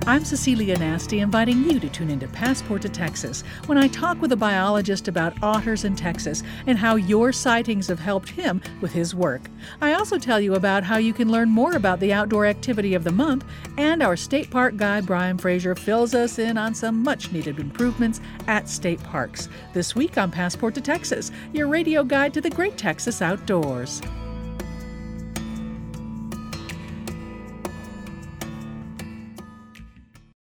I'm Cecilia Nasty, inviting you to tune into Passport to Texas when I talk with a biologist about otters in Texas and how your sightings have helped him with his work. I also tell you about how you can learn more about the outdoor activity of the month, and our state park guide Brian Fraser fills us in on some much-needed improvements at state parks. This week on Passport to Texas, your radio guide to the great Texas outdoors.